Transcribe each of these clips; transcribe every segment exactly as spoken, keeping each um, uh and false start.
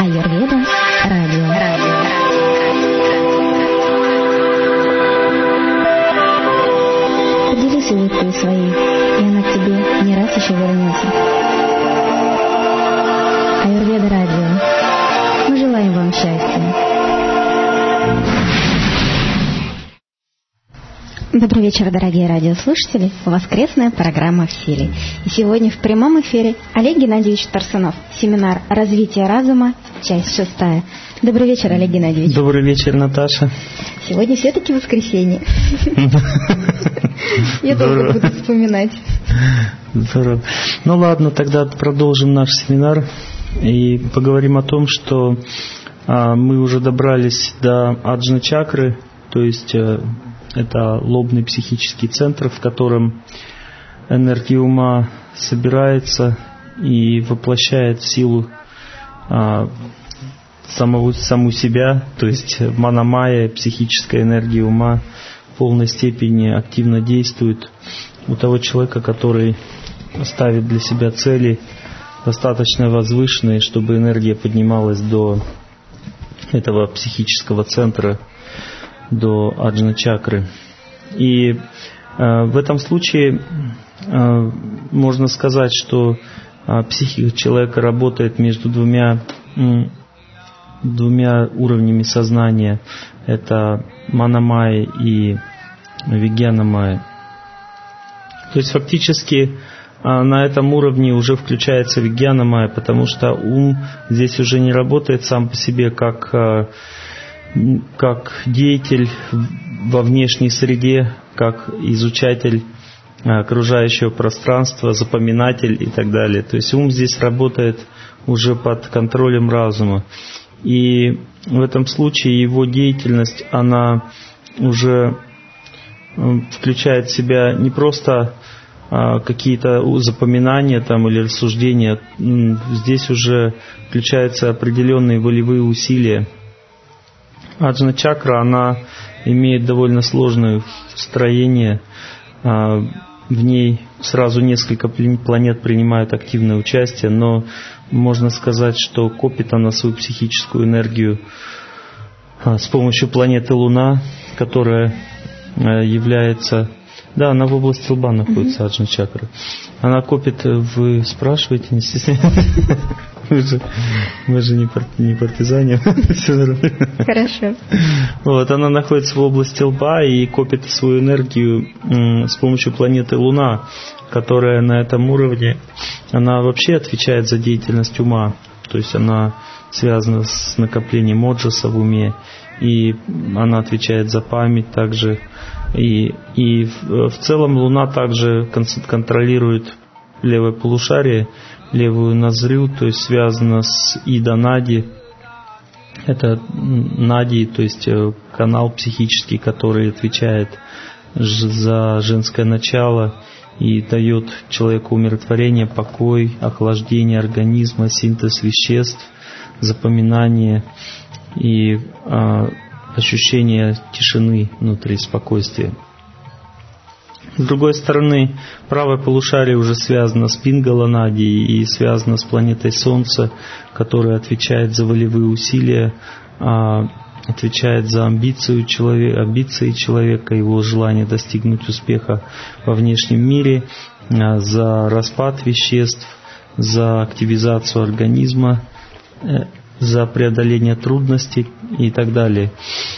Аюрведа радио. радио. Поделись улыбкой своей, и она к тебе не раз еще вернется. Аюрведа радио. Мы желаем вам счастья. Добрый вечер, дорогие радиослушатели. Воскресная программа «В силе». И сегодня в прямом эфире Олег Геннадьевич Тарсунов. Семинар «Развитие разума», часть шестая. Добрый вечер, Олег Геннадьевич. Добрый вечер, Наташа. Сегодня все-таки воскресенье. Я только буду вспоминать. Здорово. Ну ладно, тогда продолжим наш семинар и поговорим о том, что мы уже добрались до аджна-чакры, то есть это лобный психический центр, в котором энергия ума собирается и воплощает в силу а, самого, саму себя, то есть мана-майя, психическая энергия ума в полной степени активно действует у того человека, который ставит для себя цели достаточно возвышенные, чтобы энергия поднималась до этого психического центра, до аджна-чакры. И э, в этом случае э, можно сказать, что э, психика человека работает между двумя, э, двумя уровнями сознания. Это мана-майя и вигьяна-майя. То есть фактически э, на этом уровне уже включается вигьяна-майя, потому что ум здесь уже не работает сам по себе как э, как деятель во внешней среде, как изучатель окружающего пространства, запоминатель и так далее. То есть ум здесь работает уже под контролем разума. И в этом случае его деятельность, она уже включает в себя не просто какие-то запоминания там или рассуждения, здесь уже включаются определенные волевые усилия. Аджна-чакра, она имеет довольно сложное строение. В ней сразу несколько планет принимают активное участие, но можно сказать, что копит она свою психическую энергию с помощью планеты Луна, которая является... Да, она в области лба находится, аджна-чакра. Она копит... Вы спрашиваете, не стесняйтесь? Мы же, мы же не, пар, не партизане. Хорошо. Вот, она находится в области лба и копит свою энергию м, с помощью планеты Луна, которая на этом уровне, она вообще отвечает за деятельность ума. То есть она связана с накоплением оджаса в уме, и она отвечает за память также. И, и в, в целом Луна также контролирует левое полушарие, левую ноздрю, то есть связано с ида-нади. Это нади, то есть канал психический, который отвечает за женское начало и дает человеку умиротворение, покой, охлаждение организма, синтез веществ, запоминание и а, ощущение тишины внутри, спокойствия. С другой стороны, правое полушарие уже связано с Пингала-нади и связано с планетой Солнца, которая отвечает за волевые усилия, отвечает за амбицию человека, амбиции человека, его желание достигнуть успеха во внешнем мире, за распад веществ, за активизацию организма, за преодоление трудностей и так далее.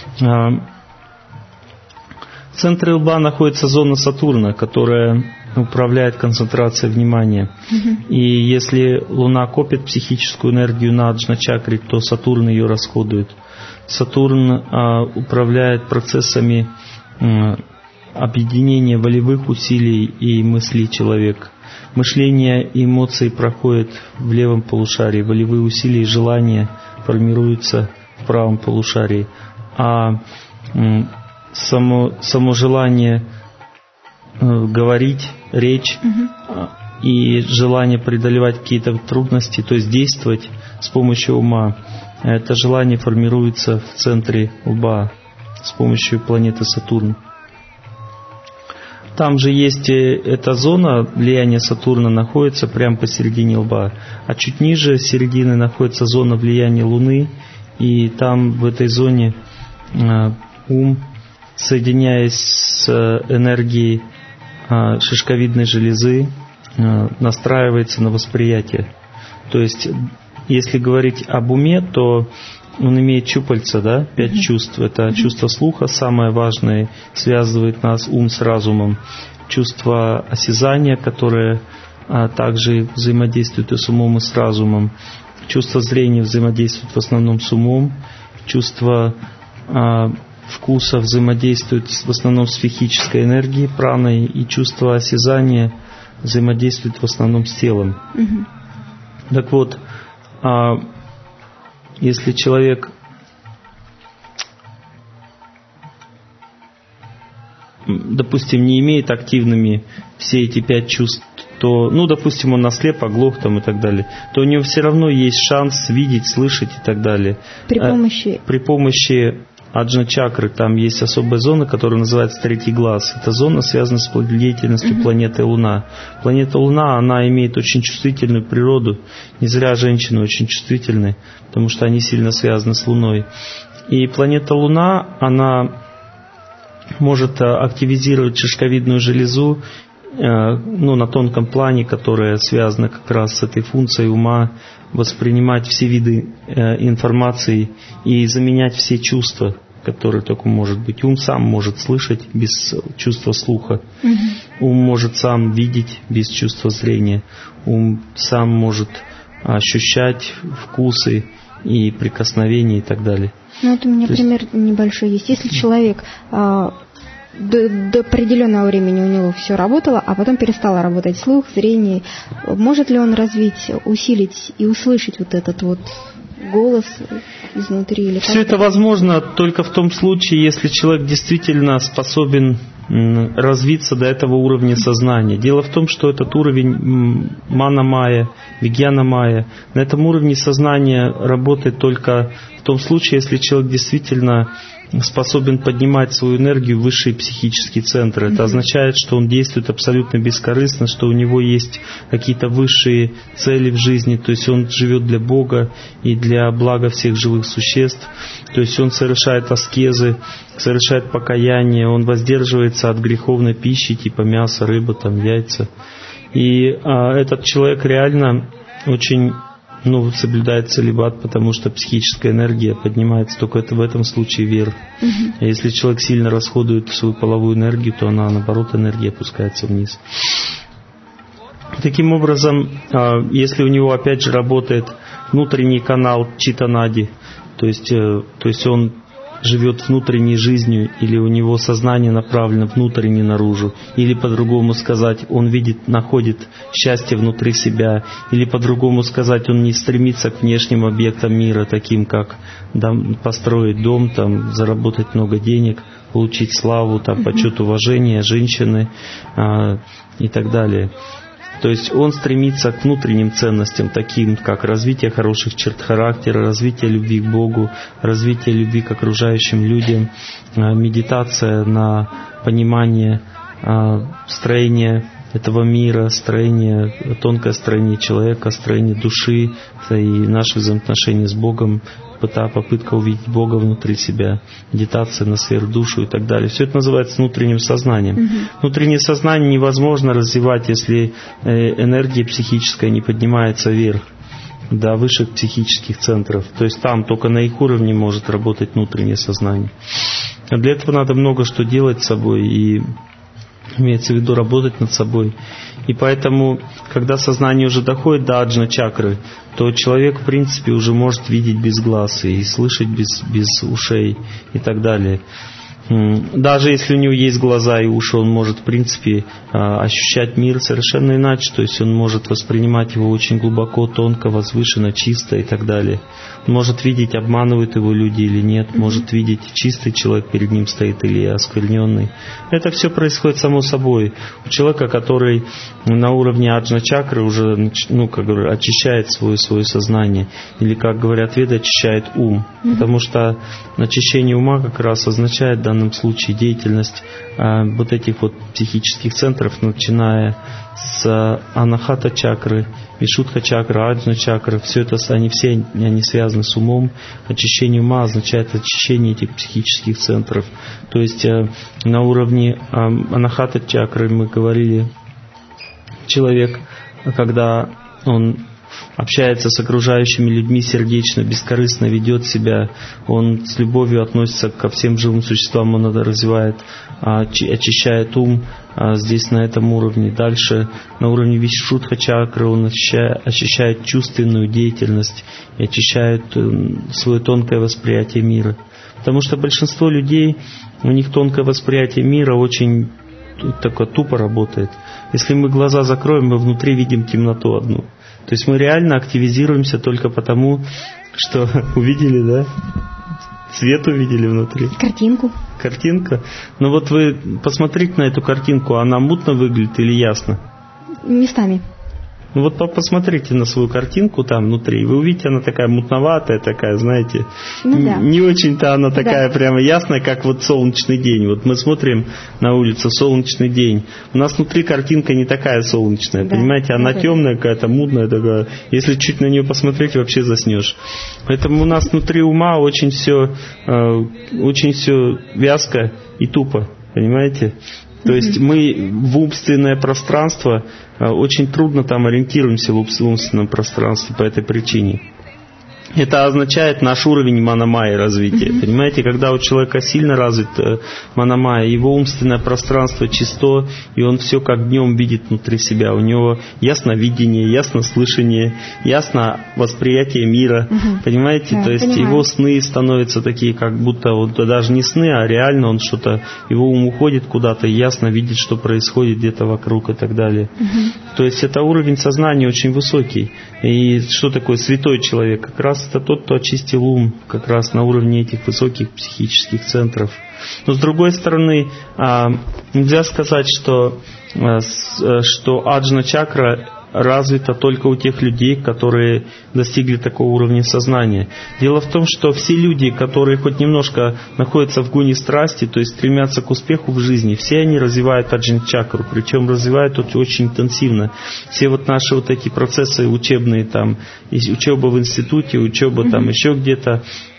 В центре лба находится зона Сатурна, которая управляет концентрацией внимания. Mm-hmm. И если Луна копит психическую энергию на аджна-чакре, то Сатурн ее расходует. Сатурн а, управляет процессами а, объединения волевых усилий и мыслей человека. Мышление и эмоции проходят в левом полушарии, волевые усилия и желания формируются в правом полушарии. А м, Само, само желание э, говорить, речь uh-huh. и желание преодолевать какие-то трудности, то есть действовать с помощью ума, это желание формируется в центре лба с помощью планеты Сатурн. там же есть эта зона влияния Сатурна, находится прямо посередине лба, а чуть ниже середины находится зона влияния Луны, и там в этой зоне ум, соединяясь с энергией шишковидной железы, настраивается на восприятие. То есть, если говорить об уме, то он имеет щупальца, да, пять mm-hmm. чувств. Это mm-hmm. чувство слуха, самое важное, связывает нас ум с разумом. Чувство осязания, которое а, также взаимодействует и с умом, и с разумом. Чувство зрения взаимодействует в основном с умом. Чувство а, вкуса взаимодействует в основном с психической энергией, праной. И чувство осязания взаимодействует в основном с телом. Mm-hmm. Так вот, а, если человек допустим, не имеет активными все эти пять чувств, то, ну, допустим, он ослеп, оглох там и так далее, то у него все равно есть шанс видеть, слышать и так далее. При помощи... При помощи аджна-чакры там есть особая зона, которая называется третий глаз. Эта зона связана с деятельностью mm-hmm. планеты Луна. Планета Луна, она имеет очень чувствительную природу. Не зря женщины очень чувствительны, потому что они сильно связаны с Луной. И планета Луна, она может активизировать шишковидную железу, ну, на тонком плане, которая связана как раз с этой функцией ума, воспринимать все виды информации и заменять все чувства, которые только может быть. Ум сам может слышать без чувства слуха. Mm-hmm. Ум может сам видеть без чувства зрения. Ум сам может ощущать вкусы и прикосновения и так далее. Ну, вот у меня То пример есть... небольшой есть. Если человек а, до, до определенного времени у него все работало, а потом перестало работать слух, зрение, может ли он развить, усилить и услышать вот этот вот голос изнутри? Или все это возможно только в том случае, если человек действительно способен развиться до этого уровня сознания. Дело в том, что этот уровень мана-майя, вигьяна-майя, на этом уровне сознания работает только в том случае, если человек действительно способен поднимать свою энергию в высшие психические центры. Это означает, что он действует абсолютно бескорыстно, что у него есть какие-то высшие цели в жизни, то есть он живет для Бога и для блага всех живых существ, то есть он совершает аскезы, совершает покаяние, он воздерживается от греховной пищи, типа мяса, рыбы, там, яйца. И а, этот человек реально очень... Ну, соблюдает целибат, потому что психическая энергия поднимается только это в этом случае вверх. Uh-huh. А если человек сильно расходует свою половую энергию, то она, наоборот, энергия опускается вниз. Таким образом, если у него опять же работает внутренний канал читанади, то есть, то есть он живет внутренней жизнью, или у него сознание направлено внутренне наружу, или по-другому сказать, он видит, находит счастье внутри себя, или по-другому сказать, он не стремится к внешним объектам мира, таким как дом, построить дом, там, заработать много денег, получить славу, там, почет, уважение, женщины а, и так далее. То есть он стремится к внутренним ценностям, таким как развитие хороших черт характера, развитие любви к Богу, развитие любви к окружающим людям, медитация на понимание строения этого мира, строение, тонкое строение человека, строение души и наши взаимоотношения с Богом, попытка увидеть Бога внутри себя, медитация на сверхдушу и так далее. Все это называется внутренним сознанием. Mm-hmm. Внутреннее сознание невозможно развивать, если энергия психическая не поднимается вверх, до высших психических центров. То есть там только на их уровне может работать внутреннее сознание. А для этого надо много что делать с собой, и имеется в виду работать над собой. И поэтому, когда сознание уже доходит до аджна-чакры, то человек, в принципе, уже может видеть без глаз и слышать без, без ушей и так далее. Даже если у него есть глаза и уши, он может, в принципе, ощущать мир совершенно иначе. То есть он может воспринимать его очень глубоко, тонко, возвышенно, чисто и так далее. Он может видеть, обманывают его люди или нет. Может видеть, чистый человек перед ним стоит или оскверненный. Это все происходит само собой. У человека, который на уровне аджна-чакры уже, ну, как говорю, очищает свое, свое сознание. Или, как говорят веды, очищает ум. Потому что очищение ума как раз означает данное данном случае деятельность а, вот этих вот психических центров, начиная с анахата чакры, вишудха чакры, аджна чакры, все это, они все они связаны с умом. Очищение ума означает очищение этих психических центров. То есть а, на уровне а, анахата чакры мы говорили, человек, когда он общается с окружающими людьми сердечно, бескорыстно ведет себя, он с любовью относится ко всем живым существам, он это развивает, очищает ум здесь на этом уровне. Дальше на уровне вишудха чакры он очищает, очищает чувственную деятельность и очищает свое тонкое восприятие мира. Потому что большинство людей, у них тонкое восприятие мира очень такое тупо работает. Если мы глаза закроем, мы внутри видим темноту одну. То есть мы реально активизируемся только потому, что увидели, да? Свет увидели внутри. Картинку. Картинка. Ну вот вы посмотрите на эту картинку, она мутно выглядит или ясно? Местами. Ну вот посмотрите на свою картинку там внутри, вы увидите, она такая мутноватая, такая, знаете, ну, да. не очень-то она такая да. прямо ясная, как вот солнечный день. Вот мы смотрим на улицу, солнечный день. У нас внутри картинка не такая солнечная, да. понимаете, она да. темная какая-то, мутная такая. Если чуть на нее посмотреть, вообще заснешь. Поэтому у нас внутри ума очень все, очень все вязко и тупо, понимаете? То есть мы в умственное пространство, очень трудно там ориентируемся в умственном пространстве по этой причине. Это означает наш уровень манамайи развития. Mm-hmm. Понимаете, когда у человека сильно развит манамайя, его умственное пространство чисто, и он все как днем видит внутри себя. У него ясновидение, яснослышание, ясно восприятие мира. Mm-hmm. Понимаете, yeah, то есть понимаю. Его сны становятся такие, как будто вот, даже не сны, а реально он что-то, его ум уходит куда-то, и ясно видит, что происходит где-то вокруг и так далее. Mm-hmm. То есть это уровень сознания очень высокий. И что такое святой человек? Как раз это тот, кто очистил ум как раз на уровне этих высоких психических центров. Но с другой стороны, нельзя сказать, что, что аджна чакра развита только у тех людей, которые достигли такого уровня сознания. Дело в том, что все люди, которые хоть немножко находятся в гуне страсти, то есть стремятся к успеху в жизни, все они развивают аджна-чакру, причем развивают это очень интенсивно. Все вот наши вот эти процессы учебные, там, учеба в институте, учеба там еще где-то,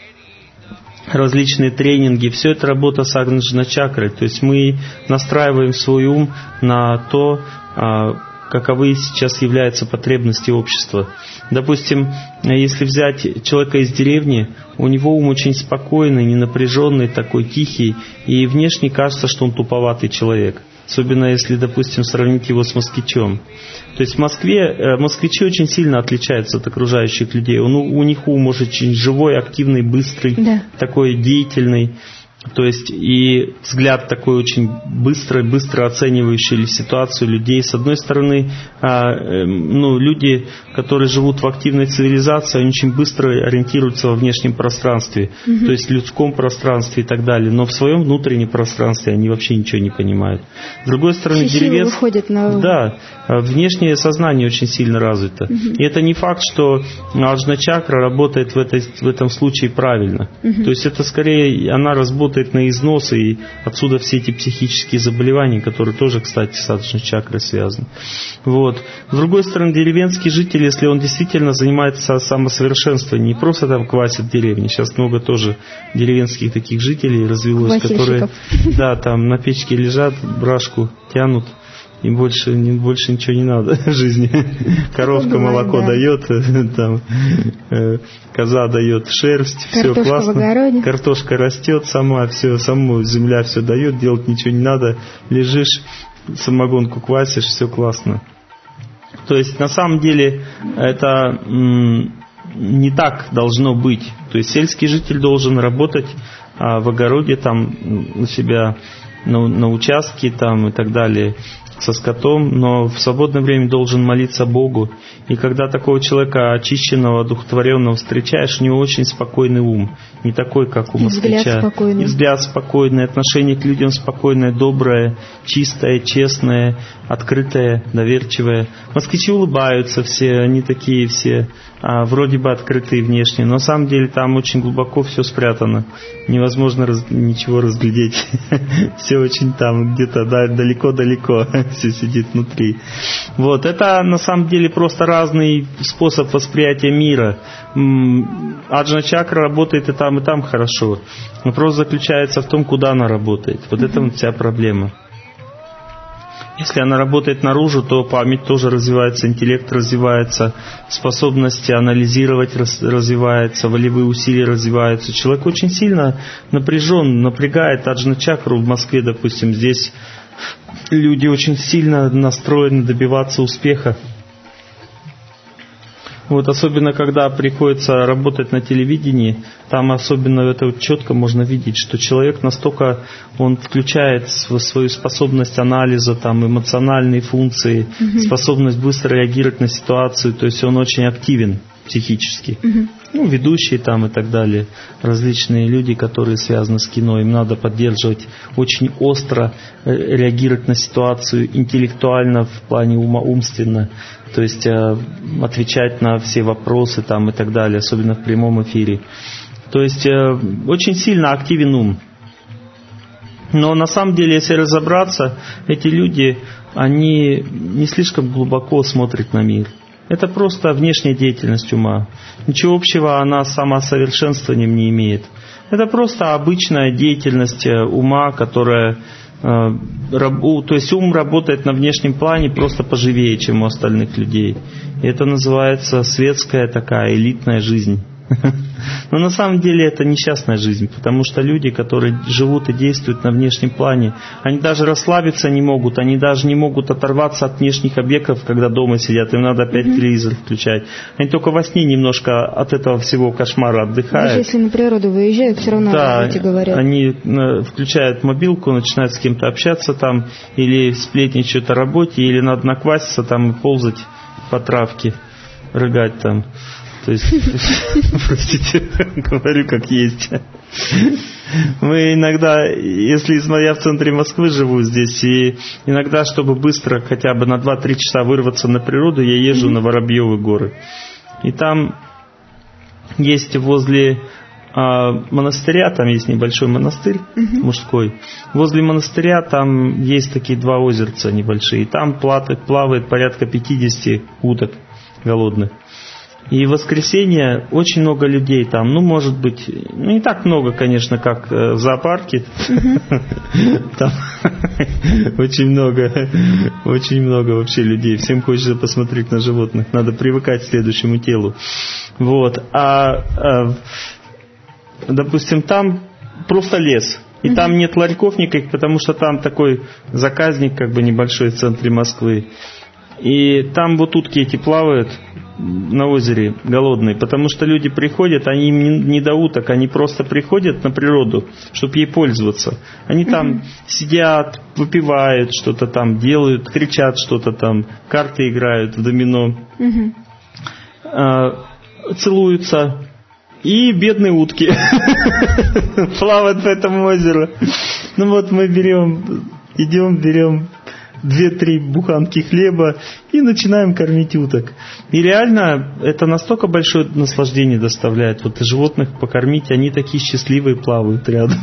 различные тренинги, все это работа с аджна-чакрой. То есть мы настраиваем свой ум на то, каковы сейчас являются потребности общества. Допустим, если взять человека из деревни, у него ум очень спокойный, ненапряженный, такой тихий, и внешне кажется, что он туповатый человек. Особенно если, допустим, сравнить его с москвичом. То есть в Москве москвичи очень сильно отличаются от окружающих людей. Он, у них ум очень живой, активный, быстрый, да. такой деятельный. То есть и взгляд такой очень быстрый, быстро оценивающий ситуацию людей. С одной стороны, ну, люди, которые живут в активной цивилизации, они очень быстро ориентируются во внешнем пространстве, угу. то есть в людском пространстве и так далее. Но в своем внутреннем пространстве они вообще ничего не понимают. С другой стороны, деревец, на... да, внешнее сознание очень сильно развито. Угу. И это не факт, что аджна-чакра работает в, этой, в этом случае правильно. Угу. То есть это скорее она работает на износ, и отсюда все эти психические заболевания, которые тоже, кстати, с аджна-чакрой связаны. Вот. С другой стороны, деревенский житель, если он действительно занимается самосовершенствованием, не просто там квасит деревни, сейчас много тоже деревенских таких жителей развелось, которые да, там на печке лежат, брашку тянут, и больше, больше ничего не надо в жизни. Коровка молоко да. дает, там, э, коза дает шерсть, все классно. Картошка растет сама, все, саму земля все дает, делать ничего не надо. Лежишь, самогонку квасишь, все классно. То есть на самом деле это м- не так должно быть. То есть сельский житель должен работать а, в огороде, там, у себя на, на участке там, и так далее. со скотом, но в свободное время должен молиться Богу. И когда такого человека очищенного, одухотворенного встречаешь, у него очень спокойный ум. Не такой, как у москвича. Взгляд спокойный. И взгляд спокойный, отношение к людям спокойное, доброе, чистое, честное, открытое, доверчивое. Москвичи улыбаются все, они такие все, а, вроде бы открытые внешне, но на самом деле там очень глубоко все спрятано. Невозможно раз, ничего разглядеть. Все очень там, где-то далеко-далеко. Все сидит внутри. Вот. Это на самом деле просто разный способ восприятия мира. Аджна-чакра работает и там, и там хорошо. Вопрос заключается в том, куда она работает. Вот это вот вся проблема. Если она работает наружу, то память тоже развивается, интеллект развивается, способности анализировать развивается, волевые усилия развиваются. Человек очень сильно напряжен, напрягает аджна-чакру в Москве, допустим. Здесь люди очень сильно настроены добиваться успеха. Вот, особенно когда приходится работать на телевидении, там особенно это вот четко можно видеть, что человек настолько, он включает свою способность анализа, там, эмоциональные функции, mm-hmm. способность быстро реагировать на ситуацию, то есть он очень активен психически. Mm-hmm. Ну, ведущие там и так далее, различные люди, которые связаны с кино, им надо поддерживать, очень остро реагировать на ситуацию, интеллектуально в плане ума, умственно, то есть э, отвечать на все вопросы там и так далее, особенно в прямом эфире. То есть э, очень сильно активен ум. Но на самом деле, если разобраться, эти люди, они не слишком глубоко смотрят на мир. Это просто внешняя деятельность ума. Ничего общего она с самосовершенствованием не имеет. Это просто обычная деятельность ума, которая... То есть ум работает на внешнем плане просто поживее, чем у остальных людей. И это называется светская такая элитная жизнь. Но на самом деле это несчастная жизнь, потому что люди, которые живут и действуют на внешнем плане, они даже расслабиться не могут, они даже не могут оторваться от внешних объектов, когда дома сидят, им надо опять mm-hmm. телевизор включать. Они только во сне немножко от этого всего кошмара отдыхают. Даже если на природу выезжают, все равно да, эти говорят. Они включают мобилку, начинают с кем-то общаться там, или сплетничают о работе, или надо накваситься там и ползать по травке, рыгать там. То есть, простите, говорю как есть. Мы иногда, если я в центре Москвы живу здесь, и иногда, чтобы быстро хотя бы на два-три часа вырваться на природу, я езжу mm-hmm. на Воробьевы горы. И там есть возле а, монастыря, там есть небольшой монастырь mm-hmm. мужской. Возле монастыря там есть такие два озерца небольшие. И там плавает, плавает порядка пятьдесят уток голодных. И в воскресенье очень много людей там, ну, может быть, ну, не так много, конечно, как в зоопарке. Там очень много, очень много вообще людей. Всем хочется посмотреть на животных. Надо привыкать к следующему телу. Вот. А, допустим, там просто лес. И там нет ларьков никаких, потому что там такой заказник, как бы небольшой в центре Москвы. И там вот утки эти плавают на озере голодные, потому что люди приходят, они им не до уток, они просто приходят на природу, чтобы ей пользоваться. Они там mm-hmm. сидят, выпивают, что-то там делают, кричат что-то там, карты играют в домино, mm-hmm. целуются. И бедные утки плавают по этому озеру. Ну вот мы берем, идем, берем две-три буханки хлеба и начинаем кормить уток. И реально это настолько большое наслаждение доставляет. Вот животных покормить, они такие счастливые плавают рядом.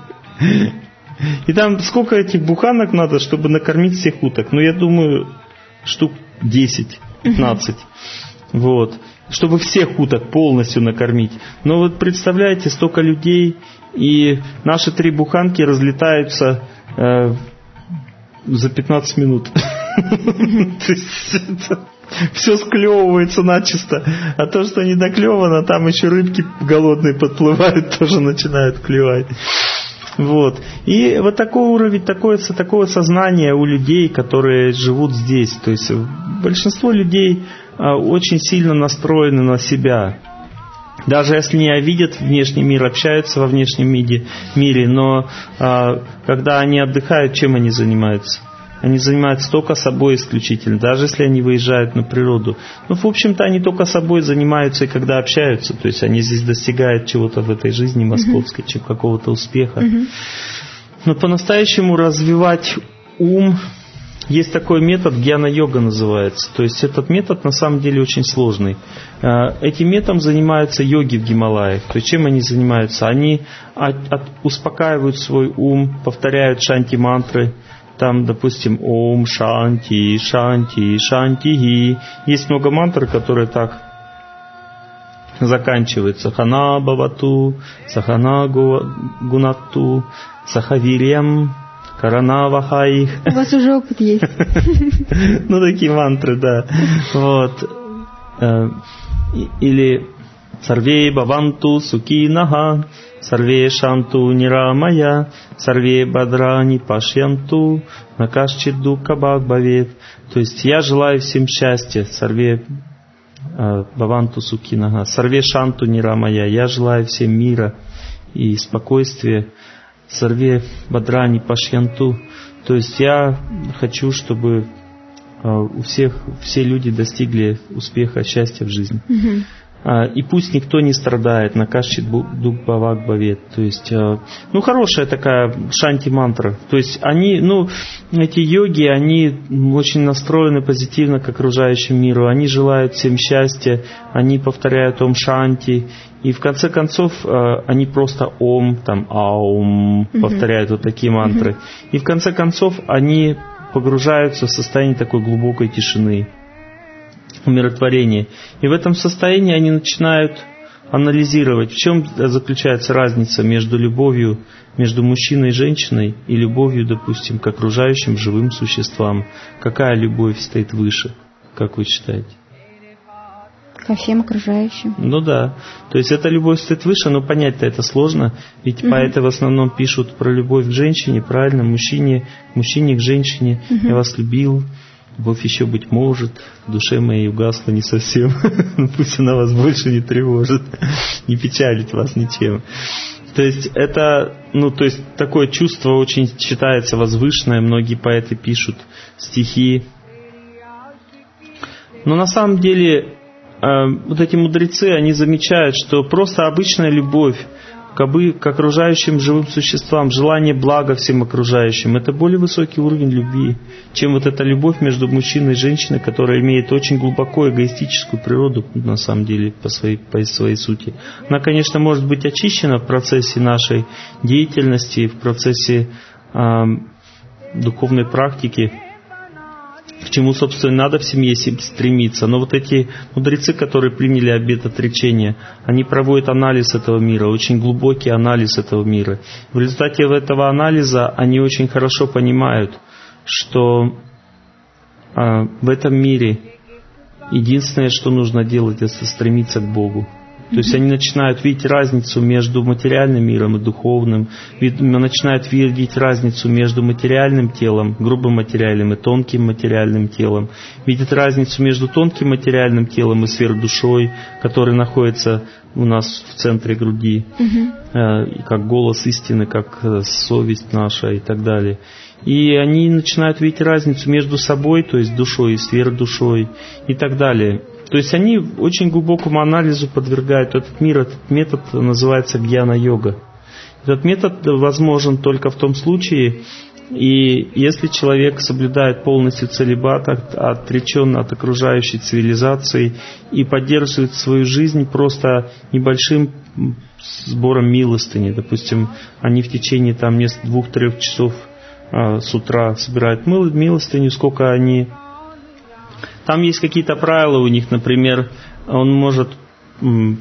И там сколько этих буханок надо, чтобы накормить всех уток? Ну, я думаю, штук десять-пятнадцать. Вот. Чтобы всех уток полностью накормить. Но вот представляете, столько людей, и наши три буханки разлетаются э, за пятнадцать минут. То есть все склевывается начисто. А то, что не доклевано, там еще рыбки голодные подплывают, тоже начинают клевать. Вот. И вот такой уровень, такое, такое сознание у людей, которые живут здесь. То есть большинство людей очень сильно настроены на себя. Даже если не видят внешний мир, общаются во внешнем мире, мире, но а, когда они отдыхают, чем они занимаются? Они занимаются только собой исключительно, даже если они выезжают на природу. Ну, в общем-то, они только собой занимаются и когда общаются. То есть они здесь достигают чего-то в этой жизни московской, uh-huh. какого-то успеха. Uh-huh. Но по-настоящему развивать ум... Есть такой метод, гьяна-йога называется. То есть этот метод на самом деле очень сложный. Этим методом занимаются йоги в Гималаях. То есть чем они занимаются? Они от, от, успокаивают свой ум, повторяют шанти-мантры. Там, допустим, Ом, Шанти, Шанти, Шанти. Есть много мантр, которые так заканчиваются. Хана Бавату, Сахана Гунату, Сахавирьям. Каранавахаих. У вас уже опыт есть. Ну, такие мантры, да. Вот. Или Сарве Баванту Сукинаха, Сарве Шанту Нирамая, Сарве Бадрани Пашьянту, Накашчиду Кабак Бавет. То есть я желаю всем счастья. Сарве Баванту Сукинаха, Сарве Шанту Нирамая. Я желаю всем мира и спокойствия. Сарве Бадрани Пашьянту. То есть я хочу, чтобы у всех все люди достигли успеха, счастья в жизни. Uh-huh. И пусть никто не страдает. Накашчит дух бавак бавет. То есть, ну, хорошая такая шанти-мантра. То есть они, ну, эти йоги, они очень настроены позитивно к окружающему миру. Они желают всем счастья. Они повторяют ом шанти. И в конце концов они просто ом, там аум, uh-huh. повторяют вот такие мантры. Uh-huh. И в конце концов они погружаются в состояние такой глубокой тишины, умиротворения. И в этом состоянии они начинают анализировать, в чем заключается разница между любовью между мужчиной и женщиной и любовью, допустим, к окружающим живым существам. Какая любовь стоит выше, как вы считаете? Ко всем окружающим. Ну да. То есть эта любовь стоит выше, но понять-то это сложно. Ведь угу. поэты в основном пишут про любовь к женщине, правильно? Мужчине, мужчине к женщине. Угу. Я вас любил. Любовь еще, быть может, в душе моей угасла не совсем. Пусть она вас больше не тревожит, не печалит вас ничем. То есть это, ну, то есть такое чувство очень считается возвышенное. Многие поэты пишут стихи. Но на самом деле вот эти мудрецы, они замечают, что просто обычная любовь к окружающим живым существам, желание блага всем окружающим, это более высокий уровень любви, чем вот эта любовь между мужчиной и женщиной, которая имеет очень глубоко эгоистическую природу, на самом деле, по своей, по своей сути. Она, конечно, может быть очищена в процессе нашей деятельности, в процессе э, духовной практики, к чему, собственно, надо в семье стремиться. Но вот эти мудрецы, которые приняли обет отречения, они проводят анализ этого мира, очень глубокий анализ этого мира. В результате этого анализа они очень хорошо понимают, что а, в этом мире единственное, что нужно делать, это стремиться к Богу. То есть они начинают видеть разницу между материальным миром и духовным, начинают видеть разницу между материальным телом, грубым материальным и тонким материальным телом, видят разницу между тонким материальным телом и сверхдушой, который находится у нас в центре груди, угу. как голос истины, как совесть наша и так далее. И они начинают видеть разницу между собой, то есть душой и сверхдушой и так далее. То есть они очень глубокому анализу подвергают этот мир. Этот метод называется гьяна-йога. Этот метод возможен только в том случае, и если человек соблюдает полностью целибат, отречен от окружающей цивилизации и поддерживает свою жизнь просто небольшим сбором милостыни. Допустим, они в течение там двух-трех часов а, с утра собирают милостыню, сколько они... Там есть какие-то правила у них, например, он может, он,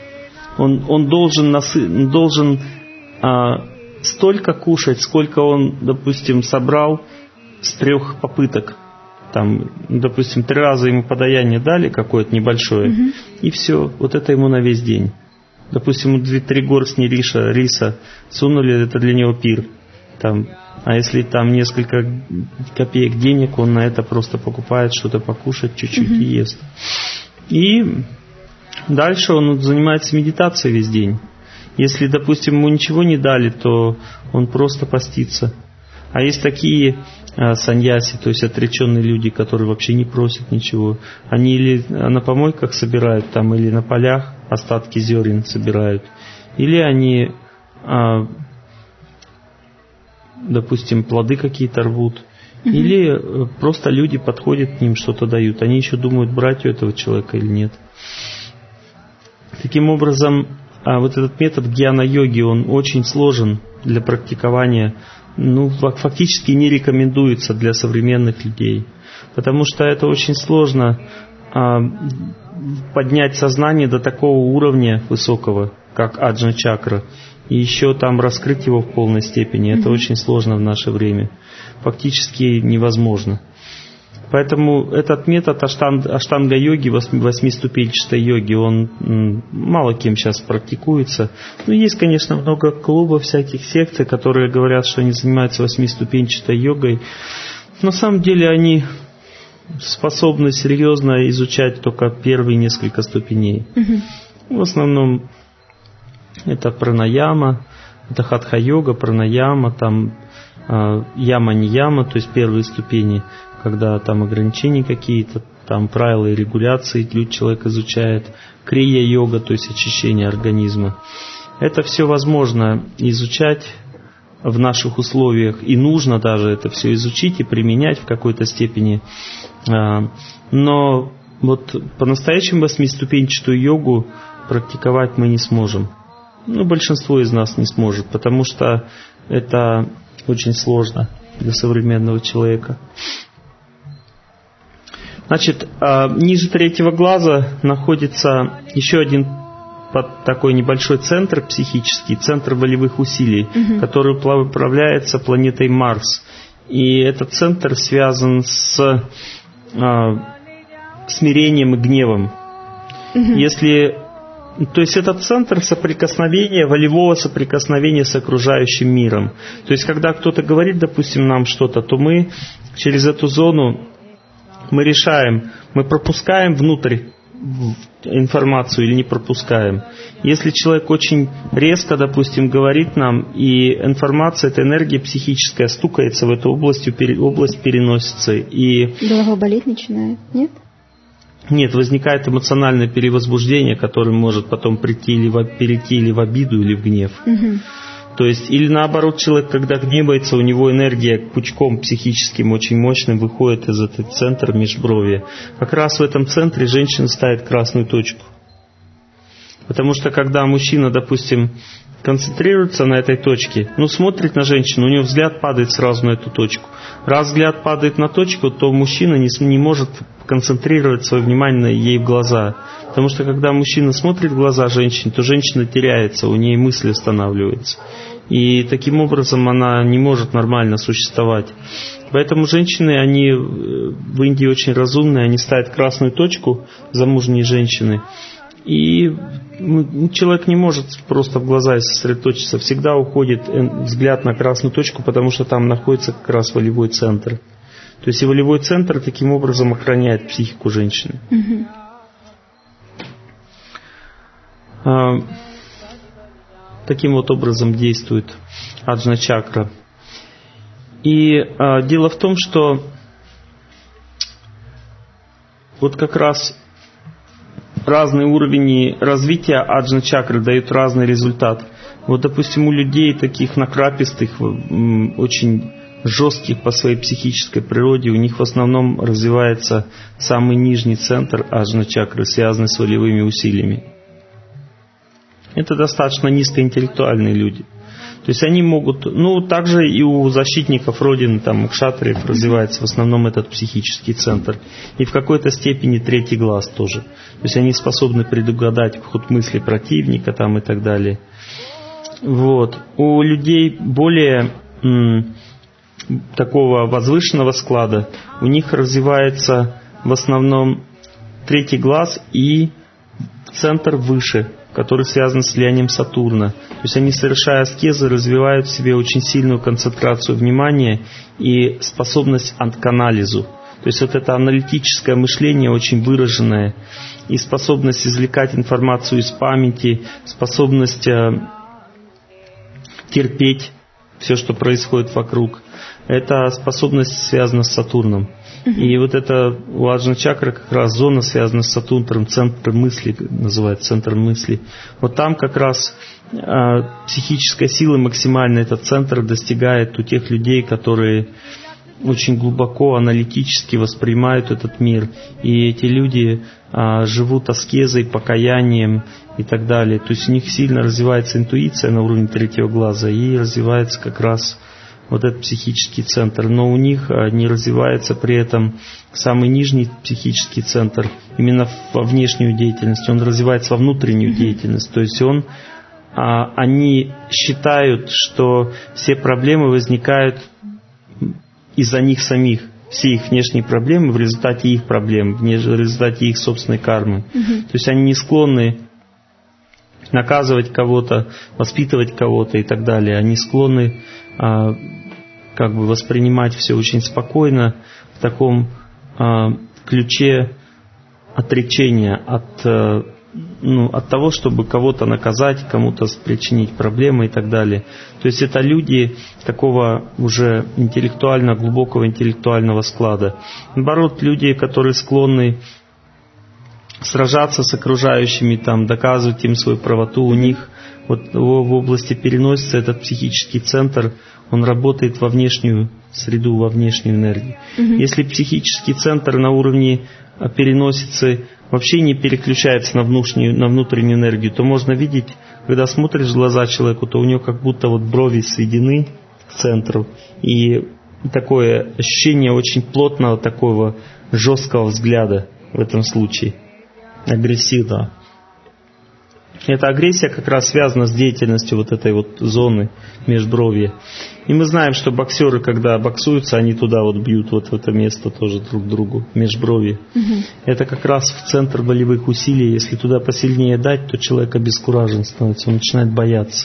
он должен, насы, должен а, столько кушать, сколько он, допустим, собрал с трех попыток. Там, допустим, три раза ему подаяние дали какое-то небольшое, угу. и все, вот это ему на весь день. Допустим, ему две-три горстни риса, риса сунули, это для него пир. Там, а если там несколько копеек денег, он на это просто покупает что-то покушать, чуть-чуть mm-hmm. и ест. И дальше он занимается медитацией весь день. Если, допустим, ему ничего не дали, то он просто постится. А есть такие саньяси, то есть отреченные люди, которые вообще не просят ничего. Они или на помойках собирают там, или на полях остатки зерен собирают, или они, допустим, плоды какие-то рвут, mm-hmm. или просто люди подходят к ним, что-то дают. Они еще думают, брать у этого человека или нет. Таким образом, вот этот метод гьяна-йоги, он очень сложен для практикования. Ну, фактически не рекомендуется для современных людей, потому что это очень сложно а, поднять сознание до такого уровня высокого, как аджна-чакра, и еще там раскрыть его в полной степени. Это mm-hmm. очень сложно в наше время, фактически невозможно. Поэтому этот метод аштанга-йоги, восьмиступенчатой йоги, он мало кем сейчас практикуется. Ну, есть, конечно, много клубов, всяких секций, которые говорят, что они занимаются восьмиступенчатой йогой. На самом деле они способны серьезно изучать только первые несколько ступеней. Mm-hmm. В основном это пранаяма, это хатха-йога, пранаяма, там яма-нияма, то есть первые ступени, когда там ограничения какие-то, там правила и регуляции человек изучает, крия-йога, то есть очищение организма. Это все возможно изучать в наших условиях, и нужно даже это все изучить и применять в какой-то степени. Но вот по-настоящему восьмиступенчатую йогу практиковать мы не сможем. Ну, большинство из нас не сможет, потому что это очень сложно для современного человека. Значит, ниже третьего глаза находится еще один такой небольшой центр психический, центр волевых усилий, угу. который управляется планетой Марс. И этот центр связан с а, смирением и гневом. Угу. Если, то есть этот центр соприкосновения, волевого соприкосновения с окружающим миром. То есть когда кто-то говорит, допустим, нам что-то, то мы через эту зону мы решаем, мы пропускаем внутрь информацию или не пропускаем. Если человек очень резко, допустим, говорит нам, и информация, эта энергия психическая стукается в эту область, область переносится. И голова болеть начинает, нет? Нет, возникает эмоциональное перевозбуждение, которое может потом прийти или в, перейти или в обиду, или в гнев. Угу. То есть, или наоборот, человек, когда гневается, у него энергия пучком психическим очень мощным выходит из этого центра межбровья. Как раз в этом центре женщина ставит красную точку. Потому что когда мужчина, допустим, концентрируется на этой точке, ну, смотрит на женщину, у него взгляд падает сразу на эту точку. Раз взгляд падает на точку, то мужчина не, не может концентрировать свое внимание ей в глаза. Потому что когда мужчина смотрит в глаза женщине, то женщина теряется, у нее мысль останавливается. И таким образом она не может нормально существовать. Поэтому женщины, они в Индии очень разумные, они ставят красную точку, замужние женщины. И человек не может просто в глаза сосредоточиться. Всегда уходит взгляд на красную точку, потому что там находится как раз волевой центр. То есть и волевой центр таким образом охраняет психику женщины. Mm-hmm. А, таким вот образом действует аджна-чакра. И а, дело в том, что вот как раз разные уровни развития аджна-чакры дают разный результат. Вот, допустим, у людей таких накрапистых, очень жестких по своей психической природе, у них в основном развивается самый нижний центр аджна-чакры, связанный с волевыми усилиями. Это достаточно низкоинтеллектуальные люди. То есть они могут, ну, также и у защитников Родины, там, у кшатриев развивается в основном этот психический центр. И в какой-то степени третий глаз тоже. То есть они способны предугадать ход мысли противника там, и так далее. Вот. У людей более м, такого возвышенного склада, у них развивается в основном третий глаз и центр выше, который связан с влиянием Сатурна. То есть они, совершая аскезы, развивают в себе очень сильную концентрацию внимания и способность к анализу. То есть вот это аналитическое мышление очень выраженное, и способность извлекать информацию из памяти, способность э, терпеть все, что происходит вокруг. эта способность связана с Сатурном. Uh-huh. И вот это у аджна-чакры как раз зона связана с Сатурном, центр мысли, называется центр мысли. Вот там как раз а, психическая сила максимально этот центр достигает у тех людей, которые очень глубоко аналитически воспринимают этот мир. И эти люди а, живут аскезой, покаянием и так далее. То есть у них сильно развивается интуиция на уровне третьего глаза и развивается как раз вот этот психический центр. Но у них не развивается при этом самый нижний психический центр именно во внешнюю деятельность. Он развивается во внутреннюю mm-hmm. деятельность. То есть он, а, они считают, что все проблемы возникают из-за них самих. Все их внешние проблемы в результате их проблем, в результате их собственной кармы. Mm-hmm. То есть они не склонны наказывать кого-то, воспитывать кого-то и так далее. Они склонны а, как бы воспринимать все очень спокойно в таком а, ключе отречения от, а, ну, от того, чтобы кого-то наказать, кому-то причинить проблемы и так далее. То есть это люди такого уже интеллектуально, глубокого интеллектуального склада. Наоборот, люди, которые склонны сражаться с окружающими, там, доказывать им свою правоту, у них вот в области переносится этот психический центр, он работает во внешнюю среду, во внешнюю энергию. Угу. Если психический центр на уровне переносицы вообще не переключается на внутреннюю, на внутреннюю энергию, то можно видеть, когда смотришь в глаза человеку, то у него как будто вот брови сведены к центру, и такое ощущение очень плотного, такого жесткого взгляда в этом случае. Агрессивно. Эта агрессия как раз связана с деятельностью вот этой вот зоны межбровья. И мы знаем, что боксеры, когда боксуются, они туда вот бьют, вот в это место тоже друг другу, межбровье. Угу. Это как раз в центр болевых усилий. Если туда посильнее дать, то человек обескуражен становится, он начинает бояться.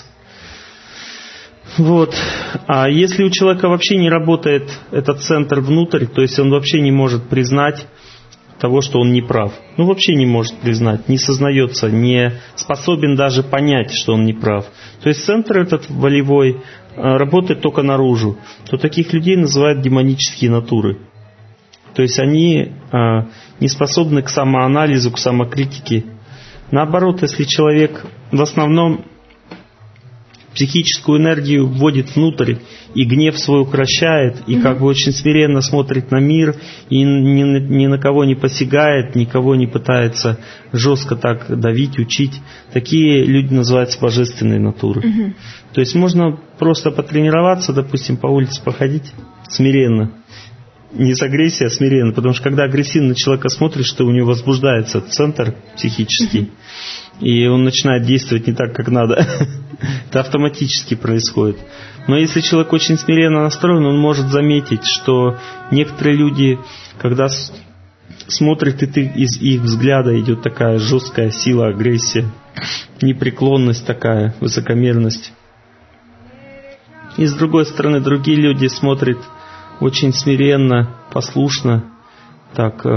Вот. А если у человека вообще не работает этот центр внутрь, то есть он вообще не может признать того, что он не прав. Ну, вообще не может признать, не сознается, не способен даже понять, что он не прав. То есть центр этот волевой работает только наружу. То таких людей называют демонические натуры. То есть они а, не способны к самоанализу, к самокритике. Наоборот, если человек в основном психическую энергию вводит внутрь и гнев свой укрощает, и mm-hmm. как бы очень смиренно смотрит на мир, и ни, ни на кого не посягает, никого не пытается жестко так давить, учить. Такие люди называются божественные натуры. Mm-hmm. То есть можно просто потренироваться, допустим, по улице походить смиренно. Не с агрессией, а смиренно. Потому что когда агрессивно на человека смотришь, что у него возбуждается центр психический, mm-hmm. и он начинает действовать не так, как надо. Это автоматически происходит. Но если человек очень смиренно настроен, он может заметить, что некоторые люди, когда смотрят, и ты, из их взгляда идет такая жесткая сила, агрессия, непреклонность такая, высокомерность. И с другой стороны, другие люди смотрят очень смиренно, послушно, так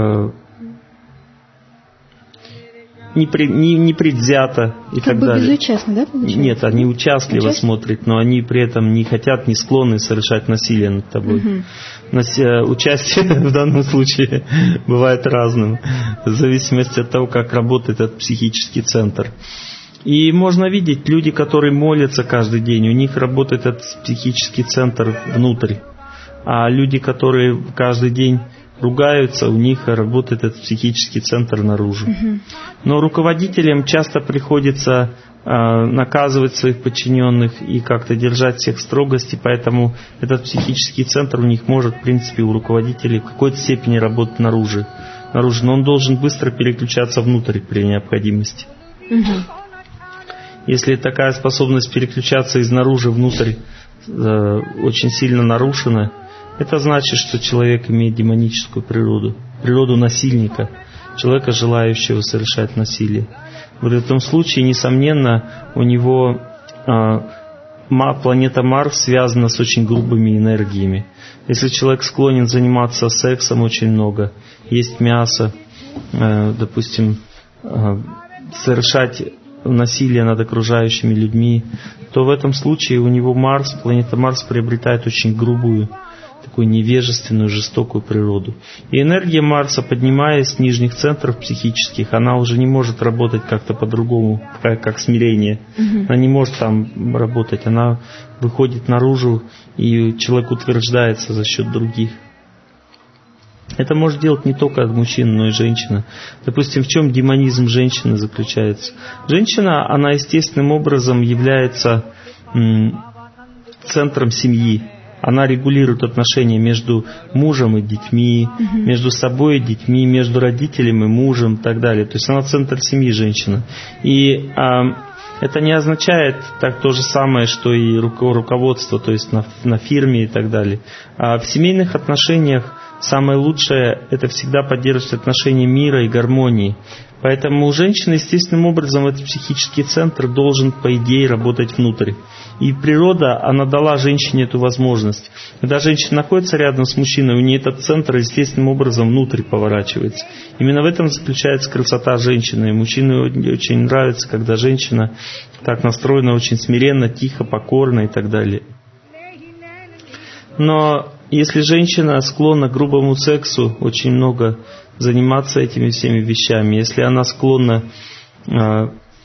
не, при, не, не предвзято и как так бы далее. Безучастно, да, получается? Нет, они участливо Участ... смотрят, но они при этом не хотят, не склонны совершать насилие над тобой. Угу. Наси... Участие в данном случае бывает разным, в зависимости от того, как работает этот психический центр. И можно видеть, люди, которые молятся каждый день, у них работает этот психический центр внутрь. А люди, которые каждый день ругаются, у них работает этот психический центр наружу. Uh-huh. Но руководителям часто приходится э, наказывать своих подчиненных и как-то держать всех в строгости, поэтому этот психический центр у них может, в принципе, у руководителей в какой-то степени работать наружу. наружу но он должен быстро переключаться внутрь при необходимости. Uh-huh. Если такая способность переключаться изнаружи внутрь э, очень сильно нарушена, это значит, что человек имеет демоническую природу, природу насильника, человека, желающего совершать насилие. В этом случае, несомненно, у него а, планета Марс связана с очень грубыми энергиями. Если человек склонен заниматься сексом очень много, есть мясо, а, допустим, а, совершать насилие над окружающими людьми, то в этом случае у него Марс, планета Марс приобретает очень грубую такую невежественную, жестокую природу. И энергия Марса, поднимаясь с нижних центров психических, она уже не может работать как-то по-другому, как, как смирение. Угу. Она не может там работать, она выходит наружу, и человек утверждается за счет других. Это может делать не только мужчина, но и женщина. Допустим, в чем демонизм женщины заключается? Женщина, она естественным образом является м, центром семьи. Она регулирует отношения между мужем и детьми, угу. между собой и детьми, между родителем и мужем и так далее. То есть она центр семьи, женщина. И а, это не означает так то же самое, что и руководство, то есть на, на фирме и так далее. А в семейных отношениях самое лучшее – это всегда поддерживать отношения мира и гармонии. Поэтому у женщины естественным образом этот психический центр должен, по идее, работать внутрь. И природа, она дала женщине эту возможность. Когда женщина находится рядом с мужчиной, у нее этот центр естественным образом внутрь поворачивается. Именно в этом заключается красота женщины. И мужчине очень нравится, когда женщина так настроена, очень смиренно, тихо, покорно и так далее. Но если женщина склонна к грубому сексу, очень много заниматься этими всеми вещами, если она склонна э,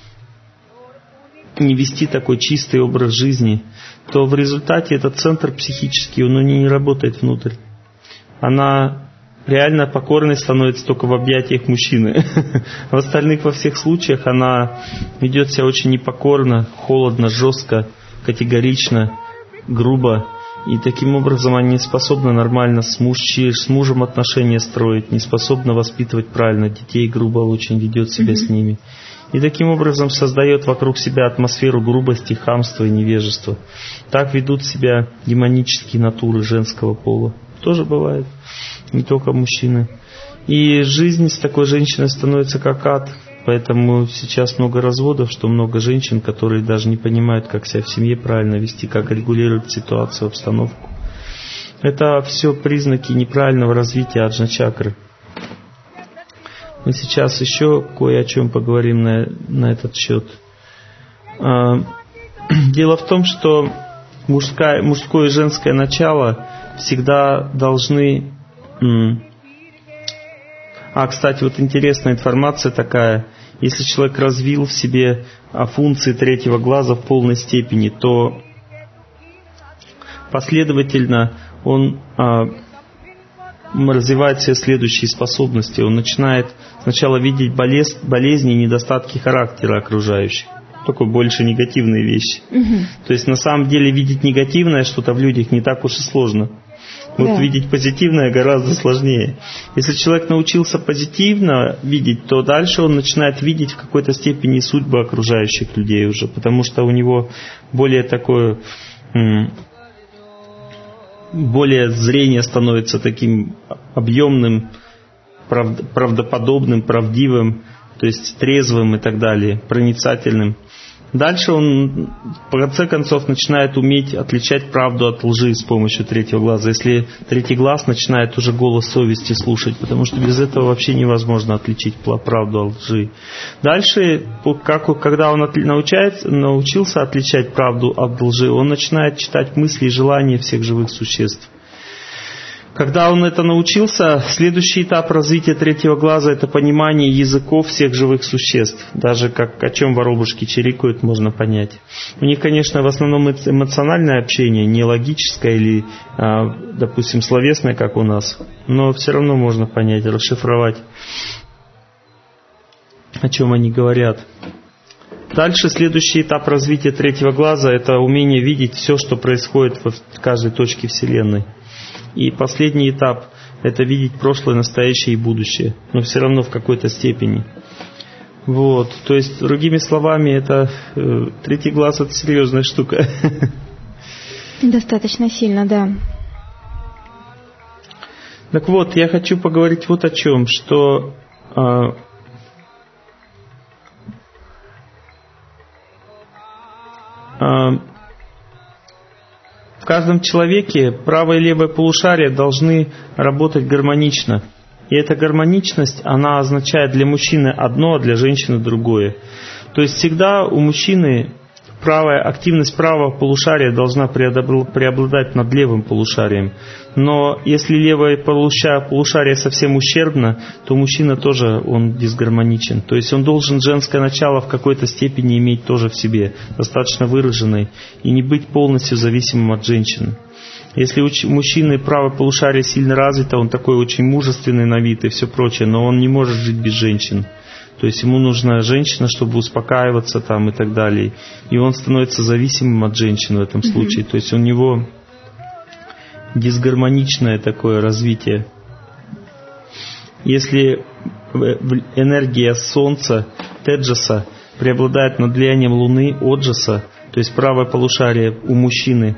не вести такой чистый образ жизни, то в результате этот центр психический, он у нее не работает внутрь. Она реально покорной становится только в объятиях мужчины. В остальных во всех случаях она ведет себя очень непокорно, холодно, жестко, категорично, грубо. И таким образом она не способна нормально с, муж, с мужем отношения строить, не способна воспитывать правильно детей, грубо очень ведет себя mm-hmm. с ними. И таким образом создает вокруг себя атмосферу грубости, хамства и невежества. Так ведут себя демонические натуры женского пола. Тоже бывает, не только мужчины. И жизнь с такой женщиной становится как ад. Поэтому сейчас много разводов, что много женщин, которые даже не понимают, как себя в семье правильно вести, как регулировать ситуацию, обстановку. Это все признаки неправильного развития аджна-чакры. Мы сейчас еще кое о чем поговорим на, на этот счет. Дело в том, что мужское, мужское и женское начало всегда должны... А, кстати, вот интересная информация такая. Если человек развил в себе функции третьего глаза в полной степени, то последовательно он а, развивает все следующие способности. Он начинает сначала видеть болез, болезни и недостатки характера окружающих. Только больше негативные вещи. Угу. То есть на самом деле видеть негативное что-то в людях не так уж и сложно. Вот да. Видеть позитивное гораздо сложнее. Если человек научился позитивно видеть, то дальше он начинает видеть в какой-то степени судьбы окружающих людей уже, потому что у него более такое, более зрение становится таким объемным, правдоподобным, правдивым, то есть трезвым и так далее, проницательным. Дальше он, в конце концов, начинает уметь отличать правду от лжи с помощью третьего глаза. Если третий глаз начинает уже голос совести слушать, потому что без этого вообще невозможно отличить правду от лжи. Дальше, как, когда он научается, научился отличать правду от лжи, он начинает читать мысли и желания всех живых существ. Когда он это научился, следующий этап развития третьего глаза – это понимание языков всех живых существ. Даже как, о чем воробушки чирикают, можно понять. У них, конечно, в основном эмоциональное общение, не логическое или, допустим, словесное, как у нас. Но все равно можно понять, расшифровать, о чем они говорят. Дальше следующий этап развития третьего глаза – это умение видеть все, что происходит в каждой точке Вселенной. И последний этап – это видеть прошлое, настоящее и будущее, но все равно в какой-то степени. Вот, то есть, другими словами, это э, третий глаз – это серьезная штука. Достаточно сильно, да. Так вот, я хочу поговорить вот о чем, что э, э, в каждом человеке правое и левое полушарие должны работать гармонично. И эта гармоничность, она означает для мужчины одно, а для женщины другое. То есть всегда у мужчины правая, активность правого полушария должна преобладать над левым полушарием. Но если левое полушарие совсем ущербно, то мужчина тоже он дисгармоничен. То есть он должен женское начало в какой-то степени иметь тоже в себе, достаточно выраженной, и не быть полностью зависимым от женщины. Если у мужчины правое полушарие сильно развито, он такой очень мужественный на вид и все прочее, но он не может жить без женщин. То есть ему нужна женщина, чтобы успокаиваться там и так далее. И он становится зависимым от женщин в этом mm-hmm. случае. То есть у него дисгармоничное такое развитие. Если энергия Солнца, Теджаса, преобладает над влиянием Луны, Оджаса, то есть правое полушарие у мужчины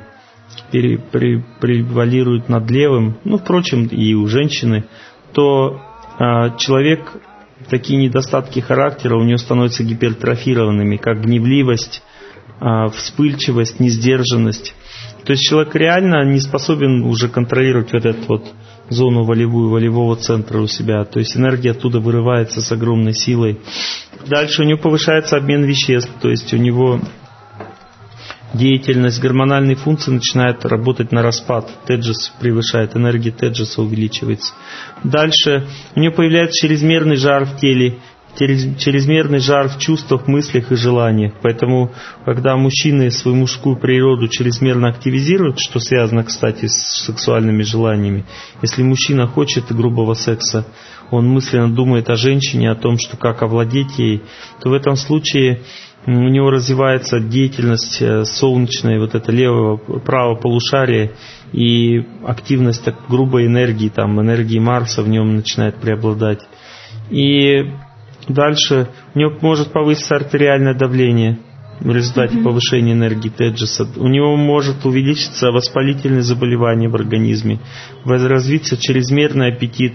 превалирует над левым, ну, впрочем, и у женщины, то а, человек, такие недостатки характера у него становятся гипертрофированными, как гневливость, а, вспыльчивость, несдержанность. То есть человек реально не способен уже контролировать вот эту вот зону волевую, волевого центра у себя. То есть энергия оттуда вырывается с огромной силой. Дальше у него повышается обмен веществ, то есть у него деятельность гормональной функции начинает работать на распад. Теджес превышает, энергия Теджеса увеличивается. Дальше у него появляется чрезмерный жар в теле, чрезмерный жар в чувствах, мыслях и желаниях. Поэтому, когда мужчины свою мужскую природу чрезмерно активизируют, что связано, кстати, с сексуальными желаниями, если мужчина хочет грубого секса, он мысленно думает о женщине, о том, что как овладеть ей, то в этом случае у него развивается деятельность солнечная, вот это левого, правого полушария, и активность так, грубой энергии, там, энергии Марса в нем начинает преобладать. И дальше у него может повыситься артериальное давление в результате mm-hmm. повышения энергии Теджеса. У него может увеличиться воспалительные заболевания в организме, развиться чрезмерный аппетит.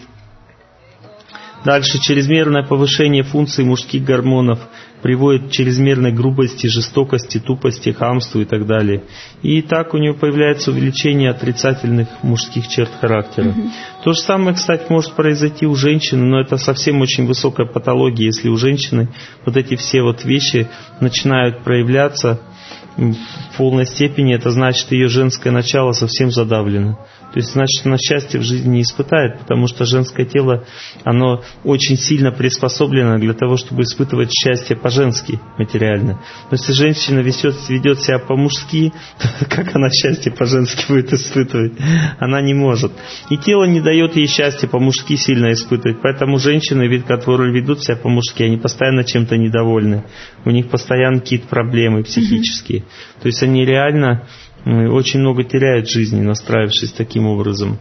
Дальше чрезмерное повышение функций мужских гормонов приводит к чрезмерной грубости, жестокости, тупости, хамству и так далее. И так у него появляется увеличение отрицательных мужских черт характера. Mm-hmm. То же самое, кстати, может произойти у женщины, но это совсем очень высокая патология, если у женщины вот эти все вот вещи начинают проявляться в полной степени, это значит, ее женское начало совсем задавлено. То есть, значит, она счастья в жизни не испытает, потому что женское тело, оно очень сильно приспособлено для того, чтобы испытывать счастье по-женски, материально. Но если женщина ведет, ведет себя по-мужски, то как она счастье по-женски будет испытывать? Она не может. И тело не дает ей счастья по-мужски сильно испытывать. Поэтому женщины, которые ведут себя по-мужски, они постоянно чем-то недовольны. У них постоянно какие-то проблемы психические. То есть они реально очень много теряют в жизни, настраившись таким образом.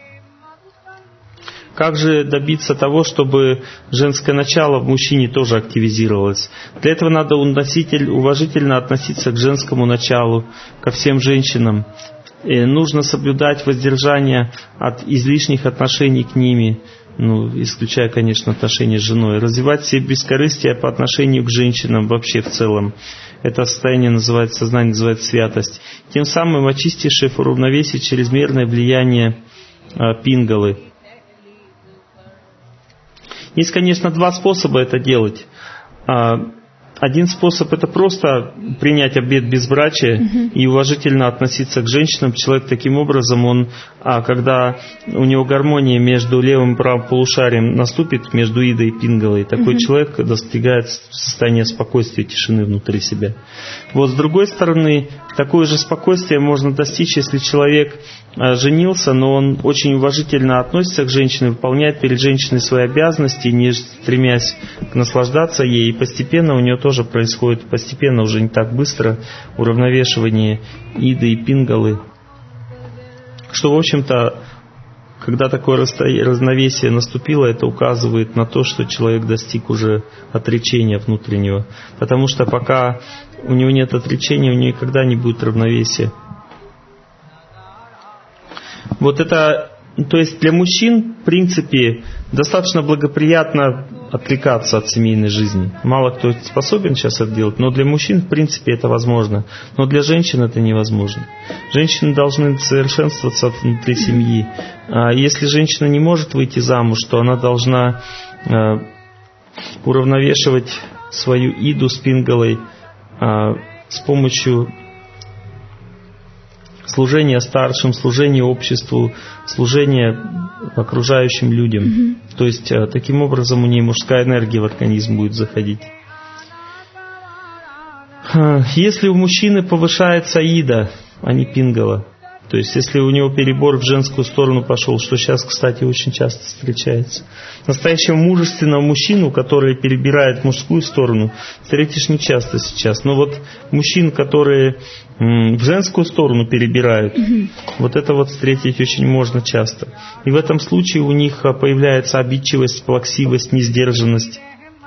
Как же добиться того, чтобы женское начало в мужчине тоже активизировалось? Для этого надо уважительно относиться к женскому началу, ко всем женщинам. И нужно соблюдать воздержание от излишних отношений к ними, ну, исключая, конечно, отношения с женой. Развивать в себе бескорыстие по отношению к женщинам вообще в целом. Это состояние называется, сознание называется святость. Тем самым очистившив уравновесить чрезмерное влияние а, пингалы. Есть, конечно, два способа это делать. А, Один способ – это просто принять обет безбрачия uh-huh. и уважительно относиться к женщинам. Человек таким образом, он, а когда у него гармония между левым и правым полушарием наступит, между Идой и Пингалой, такой uh-huh. человек достигает состояния спокойствия и тишины внутри себя. Вот с другой стороны, такое же спокойствие можно достичь, если человек женился, но он очень уважительно относится к женщине, выполняет перед женщиной свои обязанности, не стремясь наслаждаться ей, и постепенно у нее тоже происходит, постепенно, уже не так быстро, уравновешивание Иды и Пингалы. Что, в общем-то, когда такое равновесие наступило, это указывает на то, что человек достиг уже отречения внутреннего. Потому что пока у него нет отречения, у него никогда не будет равновесия. Вот это, то есть для мужчин, в принципе, достаточно благоприятно отрекаться от семейной жизни. Мало кто способен сейчас это делать, но для мужчин, в принципе, это возможно. Но для женщин это невозможно. Женщины должны совершенствоваться внутри семьи. А если женщина не может выйти замуж, то она должна уравновешивать свою Иду с Пингалой с помощью служения старшим, служения обществу, служения окружающим людям. Mm-hmm. То есть таким образом у нее мужская энергия в организм будет заходить. Если у мужчины повышается ида, а не пингала, то есть если у него перебор в женскую сторону пошел, что сейчас, кстати, очень часто встречается. Настоящего мужественного мужчину, который перебирает в мужскую сторону, встретишь не часто сейчас. Но вот мужчин, которые м, в женскую сторону перебирают, mm-hmm. вот это вот встретить очень можно часто. И в этом случае у них появляется обидчивость, плаксивость, несдержанность,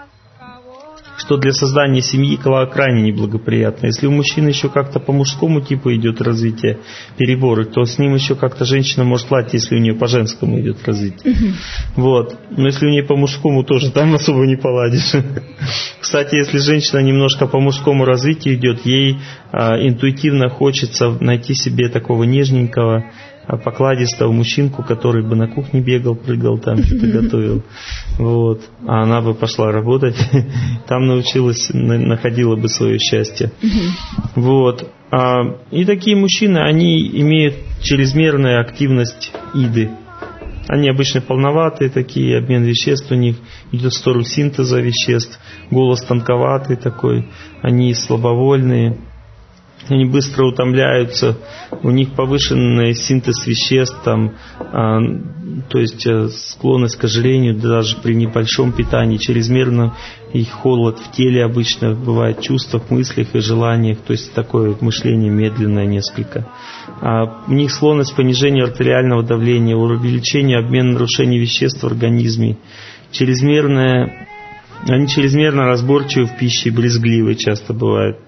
что для создания семьи крайне неблагоприятно. Если у мужчины еще как-то по мужскому типу идет развитие, переборы, то с ним еще как-то женщина может ладить, если у нее по женскому идет развитие. Uh-huh. Вот. Но если у нее по мужскому тоже, там особо не поладишь. Кстати, если женщина немножко по мужскому развитию идет, ей а, интуитивно хочется найти себе такого нежненького, покладистого мужчинку, который бы на кухне бегал, прыгал, там что-то готовил. Вот. А она бы пошла работать, там научилась, находила бы свое счастье. Вот. И такие мужчины, они имеют чрезмерную активность иды. Они обычно полноватые такие, обмен веществ у них идет в сторону синтеза веществ, голос тонковатый такой, они слабовольные. Они быстро утомляются, у них повышенный синтез веществ, там, а, то есть склонность к ожирению даже при небольшом питании, чрезмерно их холод в теле обычно бывает, чувства в мыслях и желаниях, то есть такое мышление медленное несколько. А у них склонность к понижению артериального давления, увеличению обмена нарушений веществ в организме, чрезмерное, они чрезмерно разборчивы в пище, брезгливы часто бывают.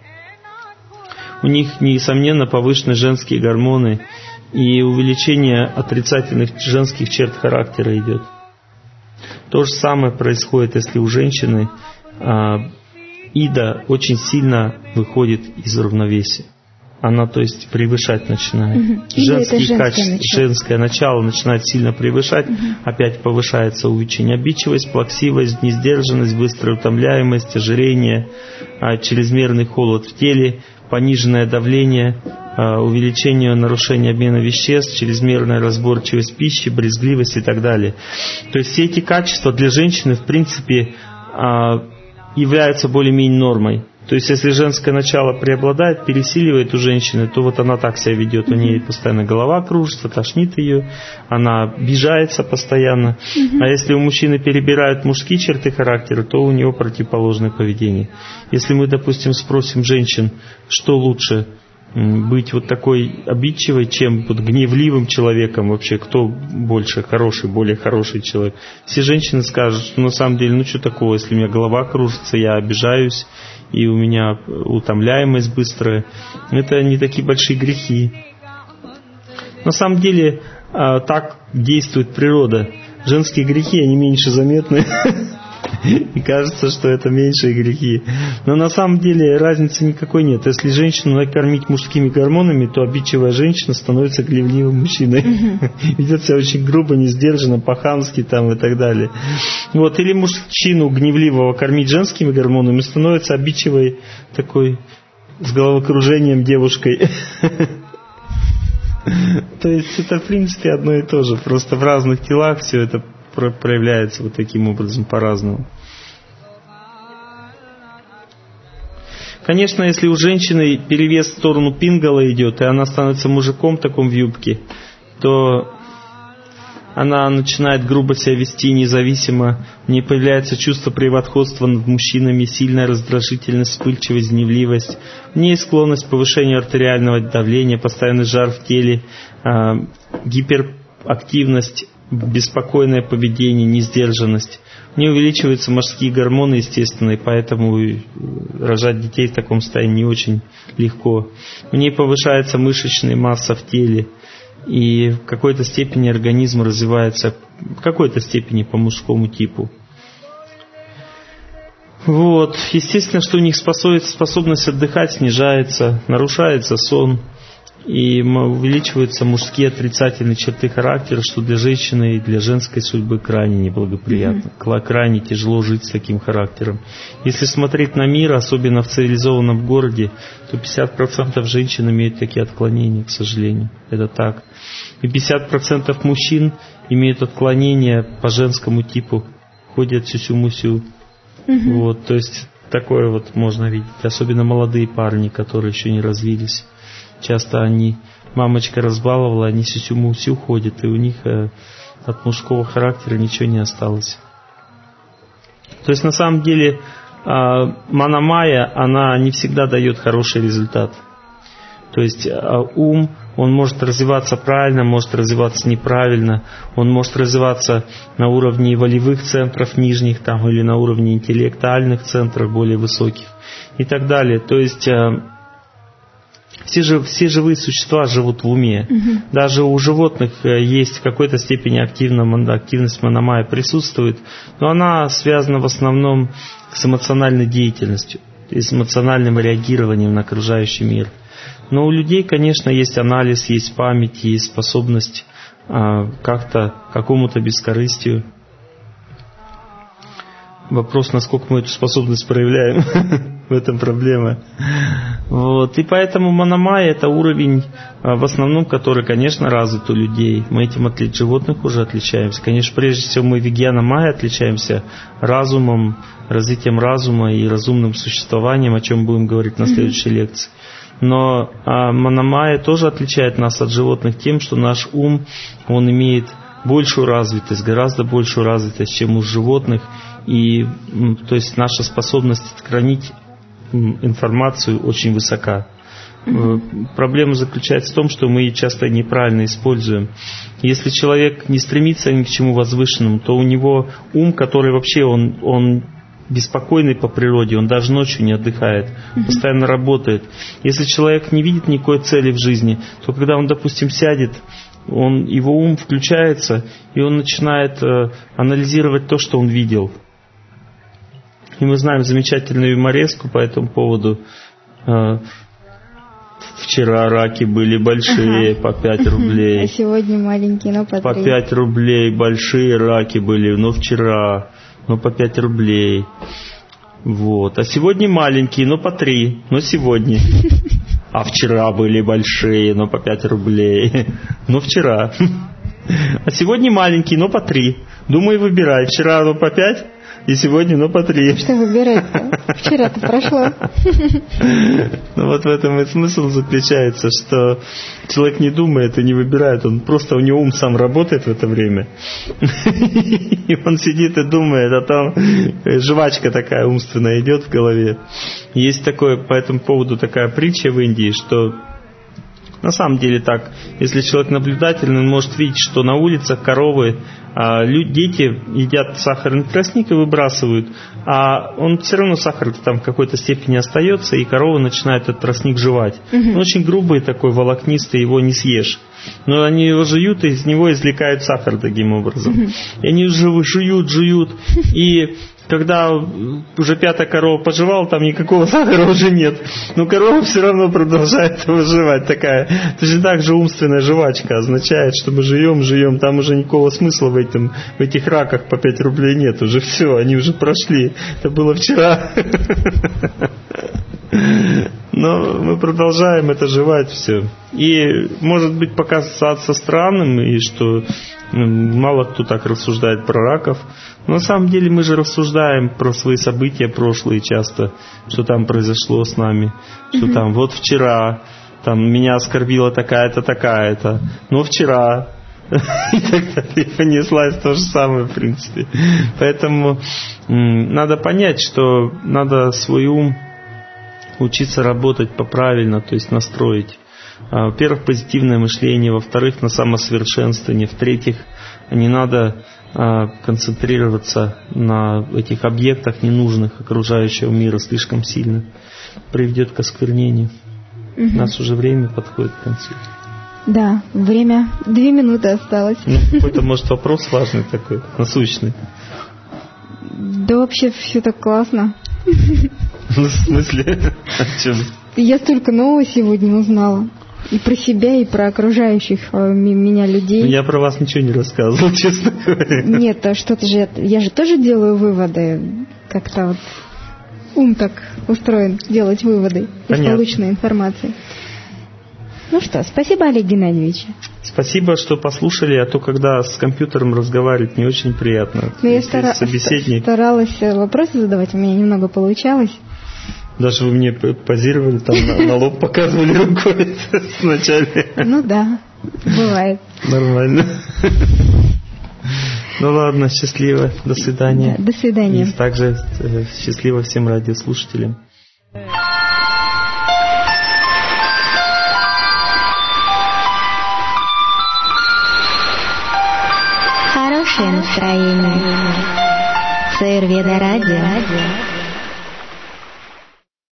У них, несомненно, повышены женские гормоны, и увеличение отрицательных женских черт характера идет. То же самое происходит, если у женщины а, ида очень сильно выходит из равновесия. Она, то есть, превышать начинает. Угу. Женские качества, начало. женское начало начинает сильно превышать, угу. опять повышается увеличение, обидчивость, плаксивость, несдержанность, быстрая утомляемость, ожирение, а, чрезмерный холод в теле, пониженное давление, увеличение нарушения обмена веществ, чрезмерная разборчивость пищи, брезгливость и так далее. То есть все эти качества для женщины, в принципе, являются более-менее нормой. То есть если женское начало преобладает, пересиливает у женщины, то вот она так себя ведет, у нее постоянно голова кружится, тошнит ее, она обижается постоянно. А если у мужчины перебирают мужские черты характера, то у него противоположное поведение. Если мы, допустим, спросим женщин, что лучше, быть вот такой обидчивой, чем вот гневливым человеком, вообще кто больше хороший, более хороший человек, все женщины скажут, что на самом деле, ну что такого, если у меня голова кружится, я обижаюсь, и у меня утомляемость быстрая, это не такие большие грехи. На самом деле так действует природа. Женские грехи, они меньше заметны. И кажется, что это меньшие грехи. Но на самом деле разницы никакой нет. Если женщину накормить мужскими гормонами, то обидчивая женщина становится гневливым мужчиной. Ведет себя очень грубо, несдержанно, по-хамски там и так далее. Вот. Или мужчину гневливого кормить женскими гормонами, становится обидчивой такой с головокружением девушкой. То есть это в принципе одно и то же. Просто в разных телах все это проявляется вот таким образом по-разному. Конечно, если у женщины перевес в сторону пингала идет, и она становится мужиком таком в юбке, то она начинает грубо себя вести независимо, у нее появляется чувство превосходства над мужчинами, сильная раздражительность, вспыльчивость, гневливость, у нее есть склонность к повышению артериального давления, постоянный жар в теле, гиперактивность, беспокойное поведение, несдержанность. У нее увеличиваются мужские гормоны, естественно, и поэтому рожать детей в таком состоянии не очень легко. У нее повышается мышечная масса в теле, и в какой-то степени организм развивается, в какой-то степени по мужскому типу. Вот. Естественно, что у них способность отдыхать снижается, нарушается сон. и увеличиваются мужские отрицательные черты характера, что для женщины и для женской судьбы крайне неблагоприятно. Mm-hmm. Крайне тяжело жить с таким характером. Если смотреть на мир, особенно в цивилизованном городе, то пятьдесят процентов женщин имеют такие отклонения, к сожалению. Это так. И пятьдесят процентов мужчин имеют отклонения по женскому типу, ходят сюсю-мусю. Mm-hmm. Вот, то есть такое вот можно видеть. Особенно молодые парни, которые еще не развились. Часто они, мамочка разбаловала, они сюсю-мусю ходят, и у них э, от мужского характера ничего не осталось. То есть на самом деле э, манамая, она не всегда дает хороший результат. То есть э, ум, он может развиваться правильно, может развиваться неправильно, он может развиваться на уровне волевых центров нижних там, или на уровне интеллектуальных центров более высоких и так далее. То есть э, Все, жив, все живые существа живут в уме. Угу. Даже у животных есть в какой-то степени активна, активность манамая присутствует, но она связана в основном с эмоциональной деятельностью, с эмоциональным реагированием на окружающий мир. Но у людей, конечно, есть анализ, есть память, есть способность а, как-то к какому-то бескорыстию. Вопрос, насколько мы эту способность проявляем, в этом проблема. Вот. И поэтому манамая — это уровень, в основном, который, конечно, развит у людей. Мы этим от животных уже отличаемся. Конечно, прежде всего мы вигьяна-майя отличаемся разумом, развитием разума и разумным существованием, о чем будем говорить на следующей лекции. Но а, манамая тоже отличает нас от животных тем, что наш ум, он имеет большую развитость, гораздо большую развитость, чем у животных. И, то есть, наша способность хранить информацию очень высока. Mm-hmm. Проблема заключается в том, что мы ее часто неправильно используем. Если человек не стремится ни к чему возвышенному, то у него ум, который вообще он, он беспокойный по природе, он даже ночью не отдыхает, mm-hmm. постоянно работает. Если человек не видит никакой цели в жизни, то когда он, допустим, сядет, он, его ум включается, и он начинает э, анализировать то, что он видел. И мы знаем замечательную юмореску по этому поводу. Э, вчера раки были большие, ага. по пять рублей. А сегодня маленькие, но по три. По пять рублей большие раки были, но вчера, но по пять рублей. Вот. А сегодня маленькие, но по три, но сегодня. А вчера были большие, но по пять рублей. Но вчера. А сегодня маленькие, но по три. Думаю, выбирай. Вчера но по пять, и сегодня но по три. Что выбирать-то? Вчера-то прошло. Ну вот в этом и смысл заключается, что человек не думает и не выбирает. Он просто, у него ум сам работает в это время. И он сидит и думает, а там жвачка такая умственная идет в голове. Есть такое по этому поводу такая притча в Индии, что на самом деле так, если человек наблюдательный, он может видеть, что на улицах коровы, а, люди, дети едят сахарный тростник и выбрасывают, а он все равно сахар там в какой-то степени остается, и корова начинает этот тростник жевать. Mm-hmm. Он очень грубый такой, волокнистый, его не съешь. Но они его жуют, и из него извлекают сахар таким образом. Mm-hmm. И они жуют, жуют, и когда уже пятая корова пожевала, там никакого сахара уже нет. Но корова все равно продолжает его жевать. Такая, точно так же умственная жвачка означает, что мы живем, живем. Там уже никакого смысла в, этом, в этих раках по пять рублей нет. Уже все, они уже прошли. Это было вчера. Но мы продолжаем это жевать все. И может быть показаться странным, и что мало кто так рассуждает про раков. Но на самом деле мы же рассуждаем про свои события прошлые часто, что там произошло с нами, что mm-hmm. там вот вчера, там меня оскорбила такая-то, такая-то, но вчера и так далее. Понеслась то же самое, в принципе. Поэтому м- надо понять, что надо свой ум учиться работать поправильно, то есть настроить. Во-первых, позитивное мышление, во-вторых, на самосовершенствование, в-третьих, не надо а, концентрироваться на этих объектах ненужных окружающего мира слишком сильно. Приведет к осквернению. Угу. У нас уже время подходит к концу. Да, время, две минуты осталось. Ну, какой-то, может, вопрос важный такой, насущный. Да вообще все так классно. В смысле? О чем? Я столько нового сегодня узнала. И про себя, и про окружающих меня людей. Я про вас ничего не рассказывал, честно говоря. Нет, а что-то же... Я же тоже делаю выводы. Как-то вот ум так устроен делать выводы из полученной информации. Ну что, спасибо, Олег Геннадьевич. Спасибо, что послушали, а то, когда с компьютером разговаривать, не очень приятно. Но я стара... собеседник... старалась вопросы задавать, у меня немного получалось. Даже вы мне позировали, там на, на лоб показывали рукой вначале. Ну да, бывает. Нормально. Ну ладно, счастливо, до свидания. Да, до свидания. И также счастливо всем радиослушателям. Хорошее настроение. С Аюрведа радио.